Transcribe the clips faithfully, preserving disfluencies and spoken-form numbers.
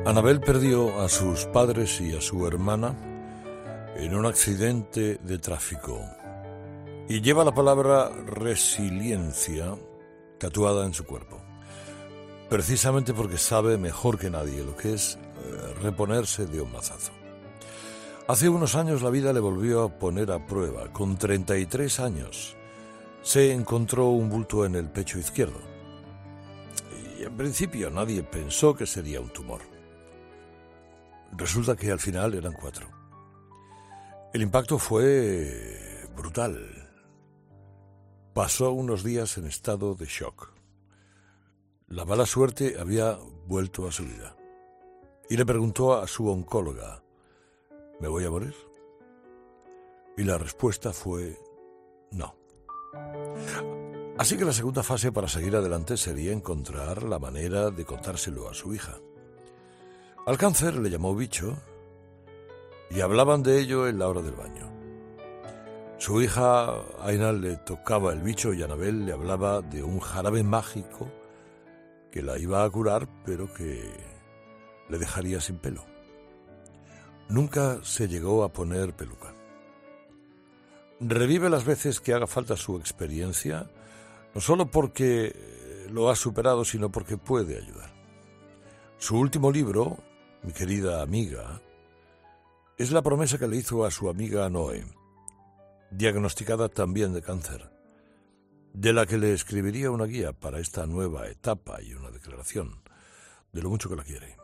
Anabel perdió a sus padres y a su hermana en un accidente de tráfico y lleva la palabra resiliencia tatuada en su cuerpo, precisamente porque sabe mejor que nadie lo que es reponerse de un mazazo. Hace unos años la vida le volvió a poner a prueba. Con treinta y tres años se encontró un bulto en el pecho izquierdo y en principio nadie pensó que sería un tumor. Resulta que al final eran cuatro. El impacto fue brutal. Pasó unos días en estado de shock. La mala suerte había vuelto a su vida. Y le preguntó a su oncóloga, ¿me voy a morir? Y la respuesta fue no. Así que la segunda fase para seguir adelante sería encontrar la manera de contárselo a su hija. Al cáncer le llamó bicho y hablaban de ello en la hora del baño. Su hija Aina le tocaba el bicho y Anabel le hablaba de un jarabe mágico que la iba a curar, pero que le dejaría sin pelo. Nunca se llegó a poner peluca. Revive las veces que haga falta su experiencia, no solo porque lo ha superado, sino porque puede ayudar. Su último libro, Mi querida amiga, es la promesa que le hizo a su amiga Noé, diagnosticada también de cáncer, de la que le escribiría una guía para esta nueva etapa y una declaración de lo mucho que la quiere.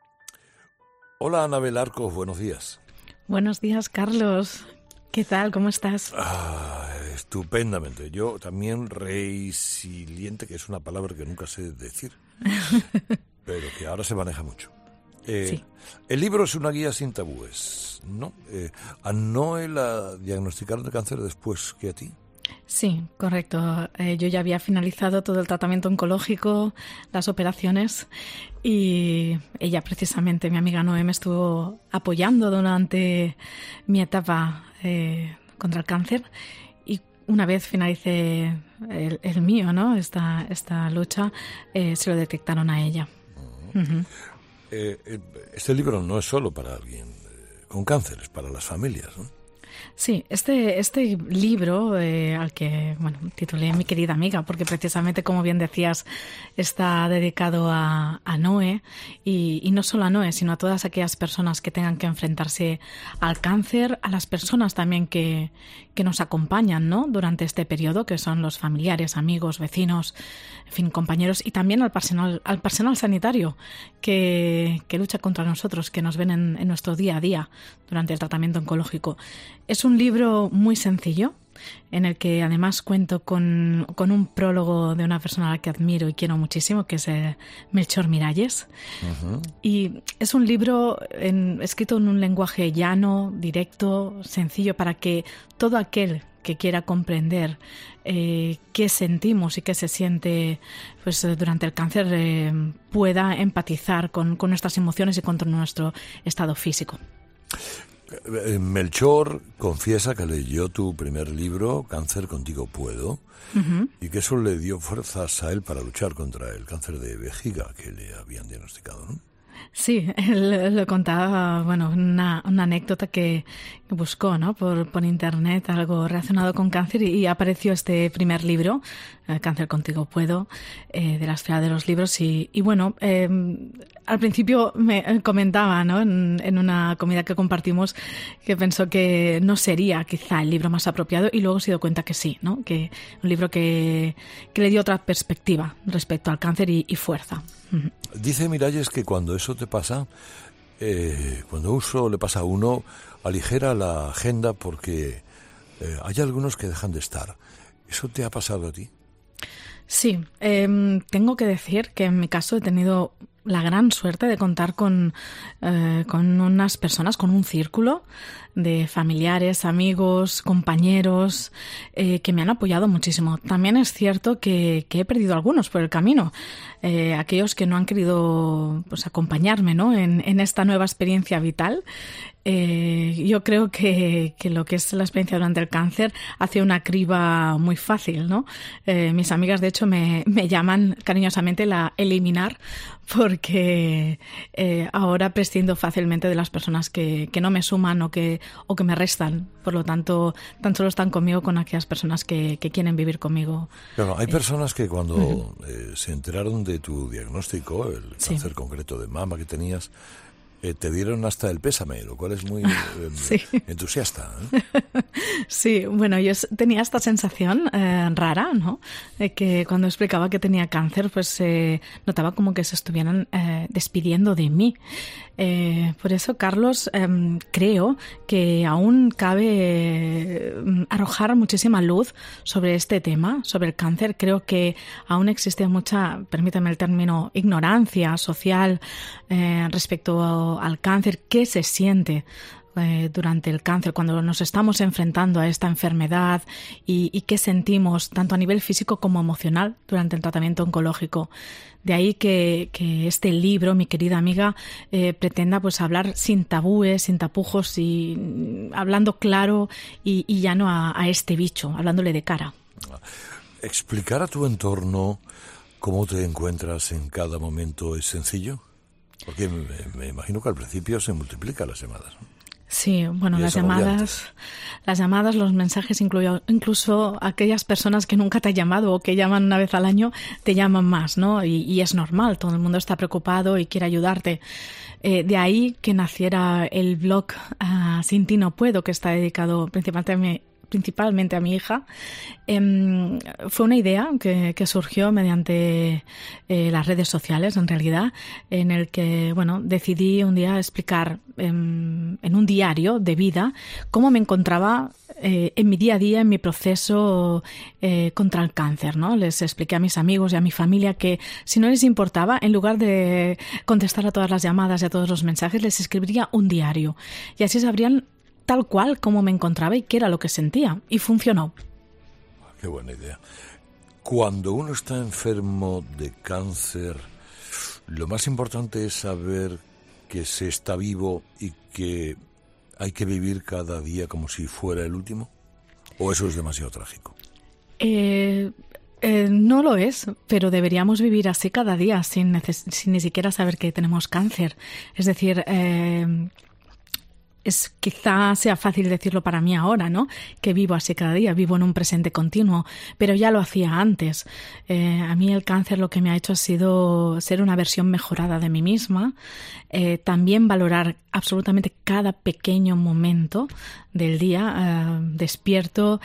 Hola, Anabel Arcos, buenos días. Buenos días, Carlos. ¿Qué tal? ¿Cómo estás? Ah, estupendamente. Yo también resiliente, que es una palabra que nunca sé decir, pero que ahora se maneja mucho. Eh, sí. El libro es una guía sin tabúes, ¿no? Eh, ¿A Noé la diagnosticaron de cáncer después que a ti? Sí, correcto. Eh, yo ya había finalizado todo el tratamiento oncológico, las operaciones, y ella precisamente, mi amiga Noé, me estuvo apoyando durante mi etapa eh, contra el cáncer. Y una vez finalicé el, el mío, ¿no? Esta, esta lucha, eh, se lo detectaron a ella. Uh-huh. Uh-huh. Eh, este libro no es solo para alguien con cáncer, es para las familias, ¿no? Sí, este, este libro eh, al que bueno titulé Mi querida amiga, porque precisamente, como bien decías, está dedicado a, a Noé y, y no solo a Noé, sino a todas aquellas personas que tengan que enfrentarse al cáncer, a las personas también que, que nos acompañan, ¿no? Durante este periodo, que son los familiares, amigos, vecinos, en fin, compañeros, y también al personal, al personal sanitario que, que lucha contra nosotros, que nos ven en, en nuestro día a día durante el tratamiento oncológico. Es un libro muy sencillo, en el que además cuento con, con un prólogo de una persona a la que admiro y quiero muchísimo, que es eh, Melchor Miralles. Uh-huh. Y es un libro en, escrito en un lenguaje llano, directo, sencillo, para que todo aquel que quiera comprender eh, qué sentimos y qué se siente pues, durante el cáncer eh, pueda empatizar con, con nuestras emociones y con nuestro estado físico. Melchor confiesa que leyó tu primer libro, Cáncer contigo puedo, uh-huh. y que eso le dio fuerzas a él para luchar contra el cáncer de vejiga que le habían diagnosticado, ¿no? Sí, él le contaba, bueno, una, una anécdota que buscó, ¿no? Por, por internet, algo relacionado con cáncer, y, y apareció este primer libro, eh, Cáncer contigo puedo, eh, de la Esfera de los Libros, y, y bueno, eh, al principio me comentaba, ¿no? En, en una comida que compartimos, que pensó que no sería quizá el libro más apropiado, y luego se dio cuenta que sí, ¿no? Que un libro que, que le dio otra perspectiva respecto al cáncer y, y fuerza. Dice Miralles que cuando eso te pasa, eh, cuando eso le pasa a uno, aligera la agenda porque eh, hay algunos que dejan de estar. ¿Eso te ha pasado a ti? Sí, eh, tengo que decir que en mi caso he tenido la gran suerte de contar con, eh, con unas personas, con un círculo de familiares, amigos, compañeros, eh, que me han apoyado muchísimo. También es cierto que, que he perdido algunos por el camino, eh, aquellos que no han querido pues, acompañarme, ¿no? en, en esta nueva experiencia vital. Eh, yo creo que, que lo que es la experiencia durante el cáncer hace una criba muy fácil, ¿no? Eh, mis amigas, de hecho, me, me llaman cariñosamente la eliminar, porque eh, ahora prescindo fácilmente de las personas que, que no me suman o que, o que me restan. Por lo tanto, tan solo están conmigo con aquellas personas que, que quieren vivir conmigo. Claro, hay eh, personas que cuando uh-huh. eh, se enteraron de tu diagnóstico, el cáncer sí. concreto de mama que tenías, Eh, te dieron hasta el pésame, lo cual es muy eh, sí. entusiasta, ¿eh? Sí, bueno, yo tenía esta sensación eh, rara, ¿no? De que cuando explicaba que tenía cáncer, pues eh, notaba como que se estuvieran eh, despidiendo de mí. Eh, por eso, Carlos, eh, creo que aún cabe eh, arrojar muchísima luz sobre este tema, sobre el cáncer. Creo que aún existe mucha, permítame el término, ignorancia social eh, respecto a, al cáncer. ¿Qué se siente eh, durante el cáncer cuando nos estamos enfrentando a esta enfermedad y, y qué sentimos tanto a nivel físico como emocional durante el tratamiento oncológico? De ahí que, que este libro, mi querida amiga, eh, pretenda pues hablar sin tabúes, sin tapujos y hablando claro y, y llano a, a este bicho, hablándole de cara. ¿Explicar a tu entorno cómo te encuentras en cada momento es sencillo? Porque me, me imagino que al principio se multiplican las llamadas, ¿no? Sí, bueno, las llamadas, las llamadas, los mensajes, incluyo, incluso aquellas personas que nunca te han llamado o que llaman una vez al año, te llaman más, ¿no? Y, y es normal, todo el mundo está preocupado y quiere ayudarte. Eh, de ahí que naciera el blog uh, Sin ti no puedo, que está dedicado principalmente a mi, principalmente a mi hija. Eh, fue una idea que, que surgió mediante eh, las redes sociales, en realidad, en el que, bueno, decidí un día explicar eh, en un diario de vida cómo me encontraba eh, en mi día a día, en mi proceso eh, contra el cáncer, ¿no? Les expliqué a mis amigos y a mi familia que si no les importaba, en lugar de contestar a todas las llamadas y a todos los mensajes, les escribiría un diario. Y así sabrían tal cual cómo me encontraba y qué era lo que sentía. Y funcionó. Qué buena idea. Cuando uno está enfermo de cáncer, lo más importante es saber que se está vivo y que hay que vivir cada día como si fuera el último. ¿O eso es demasiado trágico? Eh... Eh, no lo es, pero deberíamos vivir así cada día sin, neces- sin ni siquiera saber que tenemos cáncer. Es decir, eh, es quizá sea fácil decirlo para mí ahora, ¿no? Que vivo así cada día, vivo en un presente continuo, pero ya lo hacía antes. Eh, a mí el cáncer lo que me ha hecho ha sido ser una versión mejorada de mí misma, eh, también valorar absolutamente cada pequeño momento del día, eh, despierto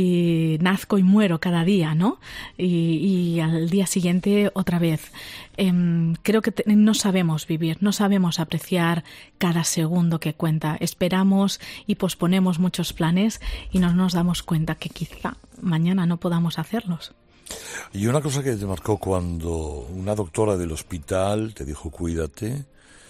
y nazco y muero cada día, ¿no? Y, y al día siguiente otra vez. Eh, creo que te, no sabemos vivir, no sabemos apreciar cada segundo que cuenta. Esperamos y posponemos muchos planes y no nos damos cuenta que quizá mañana no podamos hacerlos. Y una cosa que te marcó cuando una doctora del hospital te dijo cuídate,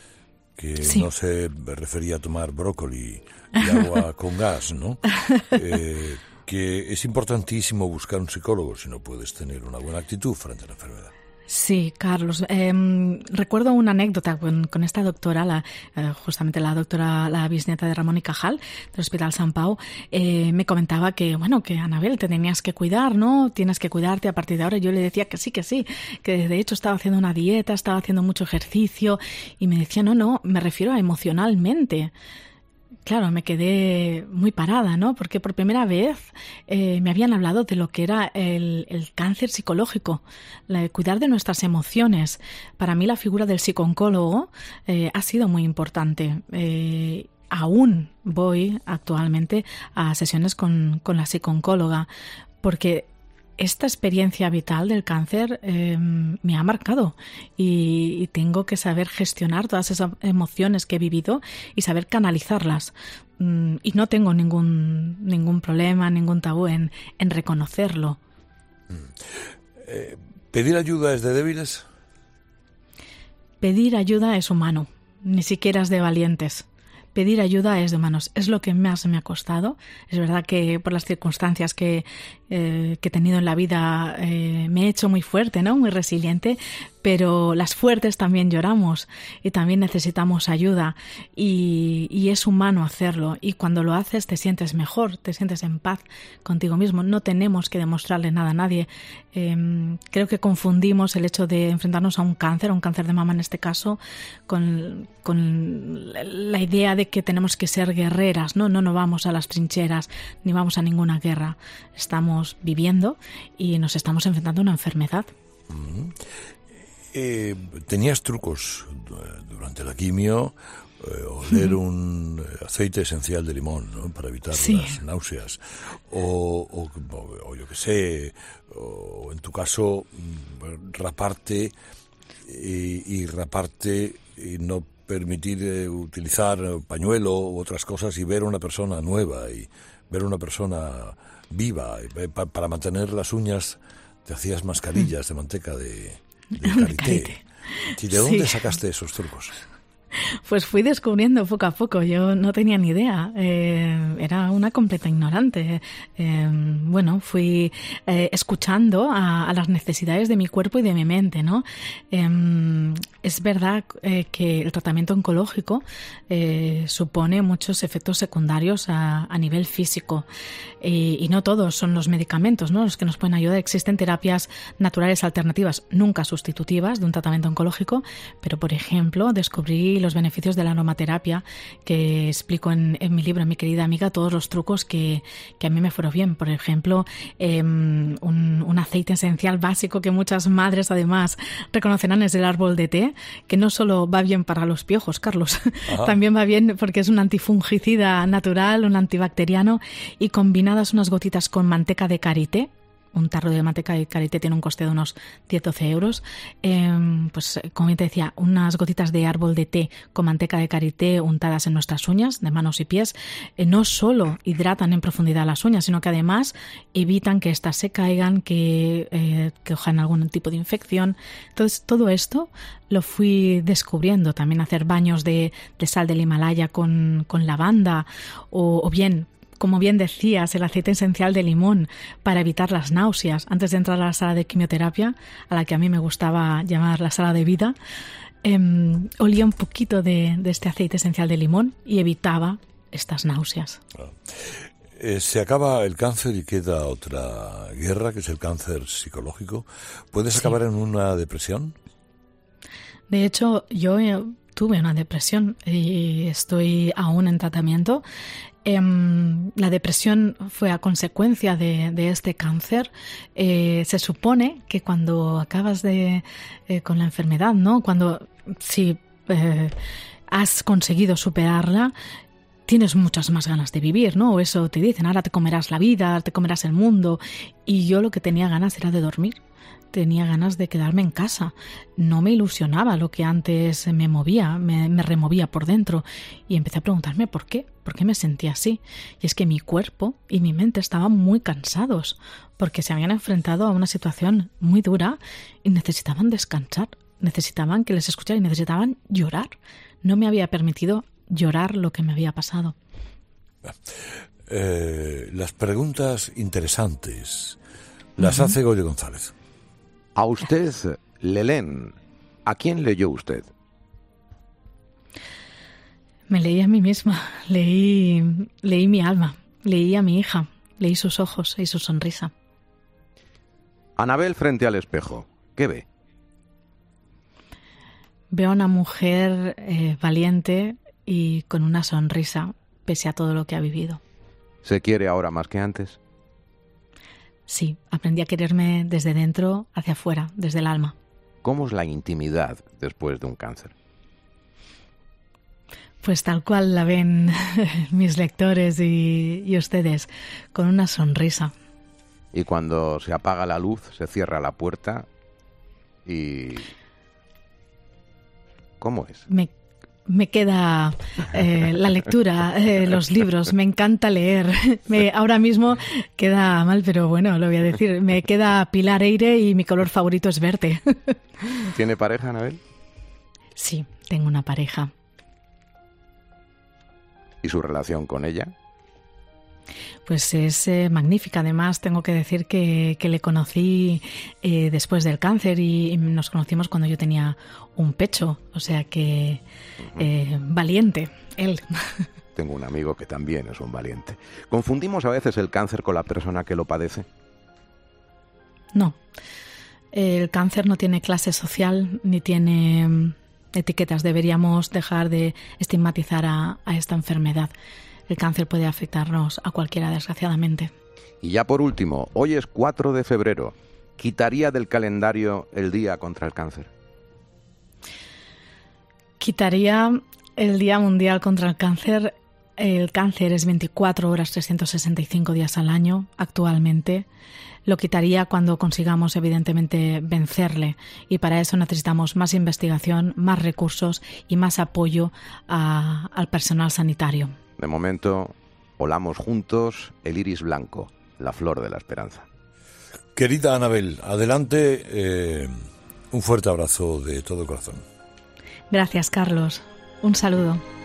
que sí. No se refería a tomar brócoli y agua con gas, ¿no? Eh, que es importantísimo buscar un psicólogo si no puedes tener una buena actitud frente a la enfermedad. Sí, Carlos. Eh, recuerdo una anécdota con, con esta doctora, la, eh, justamente la doctora, la bisnieta de Ramón y Cajal, del Hospital Sant Pau, eh, me comentaba que, bueno, que Anabel, te tenías que cuidar, ¿no? Tienes que cuidarte a partir de ahora. Yo le decía que sí, que sí, que de hecho estaba haciendo una dieta, estaba haciendo mucho ejercicio, y me decía, no, no, me refiero a emocionalmente. Claro, me quedé muy parada, ¿no? Porque por primera vez eh, me habían hablado de lo que era el, el cáncer psicológico, la, cuidar de nuestras emociones. Para mí la figura del psicooncólogo eh, ha sido muy importante. Eh, aún voy actualmente a sesiones con, con la psicooncóloga porque esta experiencia vital del cáncer eh, me ha marcado y, y tengo que saber gestionar todas esas emociones que he vivido y saber canalizarlas. Mm, y no tengo ningún ningún problema, ningún tabú en, en reconocerlo. Eh, ¿Pedir ayuda es de débiles? Pedir ayuda es humano, ni siquiera es de valientes. pedir ayuda es de humanos. Es lo que más me ha costado. Es verdad que por las circunstancias que, eh, que he tenido en la vida eh, me he hecho muy fuerte, ¿no? Muy resiliente, pero las fuertes también lloramos y también necesitamos ayuda y, y es humano hacerlo, y cuando lo haces te sientes mejor, te sientes en paz contigo mismo. No tenemos que demostrarle nada a nadie. Eh, creo que confundimos el hecho de enfrentarnos a un cáncer, a un cáncer de mama en este caso, con, con la idea de que tenemos que ser guerreras, ¿no? No, no vamos a las trincheras ni vamos a ninguna guerra. Estamos viviendo y nos estamos enfrentando a una enfermedad. Mm-hmm. Eh, ¿Tenías trucos durante la quimio? Eh, oler mm. un aceite esencial de limón, ¿no? Para evitar sí. las náuseas. O, o, o yo qué sé, o en tu caso, raparte y, y raparte y no permitir eh, utilizar pañuelo u otras cosas y ver a una persona nueva y ver a una persona viva. Y, pa, para mantener las uñas te hacías mascarillas mm. de manteca de... de karité. ¿Y de dónde sí. sacaste esos trucos? Pues fui descubriendo poco a poco. Yo no tenía ni idea. Eh, era una completa ignorante. Eh, bueno, fui eh, escuchando a, a las necesidades de mi cuerpo y de mi mente, ¿no? Eh, es verdad eh, que el tratamiento oncológico eh, supone muchos efectos secundarios a, a nivel físico. Y, y no todos son los medicamentos, ¿no?, los que nos pueden ayudar. Existen terapias naturales alternativas, nunca sustitutivas de un tratamiento oncológico, pero, por ejemplo, descubrí los beneficios de la aromaterapia, que explico en, en mi libro, Mi querida amiga, todos los trucos que, que a mí me fueron bien. Por ejemplo, eh, un, un aceite esencial básico que muchas madres además reconocerán es el árbol de té, que no solo va bien para los piojos, Carlos, también va bien porque es un antifungicida natural, un antibacteriano, y combinadas unas gotitas con manteca de karité. Un tarro de manteca de karité tiene un coste de unos diez a doce euros. Eh, pues como te decía, unas gotitas de árbol de té con manteca de karité untadas en nuestras uñas, de manos y pies, eh, no solo hidratan en profundidad las uñas, sino que además evitan que éstas se caigan, que, eh, que cojan algún tipo de infección. Entonces, todo esto lo fui descubriendo. También hacer baños de, de sal del Himalaya con, con lavanda, o, o bien, como bien decías, el aceite esencial de limón para evitar las náuseas. Antes de entrar a la sala de quimioterapia, a la que a mí me gustaba llamar la sala de vida, eh, olía un poquito de, de este aceite esencial de limón y evitaba estas náuseas. Ah. Eh, se acaba el cáncer y queda otra guerra, que es el cáncer psicológico. ¿Puedes sí. acabar en una depresión? De hecho, yo eh, tuve una depresión y estoy aún en tratamiento. Eh, la depresión fue a consecuencia de, de este cáncer. Eh, se supone que cuando acabas de eh, con la enfermedad, ¿no? Cuando si eh, has conseguido superarla, tienes muchas más ganas de vivir, ¿no? O eso te dicen, ahora te comerás la vida, te comerás el mundo. Y yo lo que tenía ganas era de dormir. Tenía ganas de quedarme en casa. No me ilusionaba lo que antes me movía, me, me removía por dentro. Y empecé a preguntarme por qué, por qué me sentía así. Y es que mi cuerpo y mi mente estaban muy cansados, porque se habían enfrentado a una situación muy dura y necesitaban descansar, necesitaban que les escuchara y necesitaban llorar. No me había permitido llorar lo que me había pasado. Eh, las preguntas interesantes las uh-huh. hace Goyo González. A usted le leen. ¿A quién leyó usted? Me leí a mí misma, leí, leí mi alma, leí a mi hija, leí sus ojos y su sonrisa. Anabel frente al espejo, ¿qué ve? Veo a una mujer eh, valiente y con una sonrisa, pese a todo lo que ha vivido. ¿Se quiere ahora más que antes? Sí, aprendí a quererme desde dentro hacia afuera, desde el alma. ¿Cómo es la intimidad después de un cáncer? Pues tal cual la ven mis lectores y, y ustedes, con una sonrisa. Y cuando se apaga la luz, se cierra la puerta y... ¿Cómo es? Me Me queda eh, la lectura, eh, los libros, me encanta leer. Me, ahora mismo queda mal, pero bueno, lo voy a decir. Me queda Pilar Eire y mi color favorito es verde. ¿Tiene pareja, Anabel? Sí, tengo una pareja. ¿Y su relación con ella? Pues es eh, magnífica. Además, tengo que decir que, que le conocí eh, después del cáncer y, y nos conocimos cuando yo tenía un pecho. O sea que eh, valiente, él. Tengo un amigo que también es un valiente. ¿Confundimos a veces el cáncer con la persona que lo padece? No. El cáncer no tiene clase social ni tiene etiquetas. Deberíamos dejar de estigmatizar a, a esta enfermedad. El cáncer puede afectarnos a cualquiera, desgraciadamente. Y ya por último, hoy es cuatro de febrero. ¿Quitaría del calendario el Día contra el Cáncer? Quitaría el Día Mundial contra el Cáncer. El cáncer es veinticuatro horas, trescientos sesenta y cinco días al año actualmente. Lo quitaría cuando consigamos, evidentemente, vencerle. Y para eso necesitamos más investigación, más recursos y más apoyo a, al personal sanitario. De momento, olamos juntos el iris blanco, la flor de la esperanza. Querida Anabel, adelante, eh, un fuerte abrazo de todo corazón. Gracias, Carlos. Un saludo.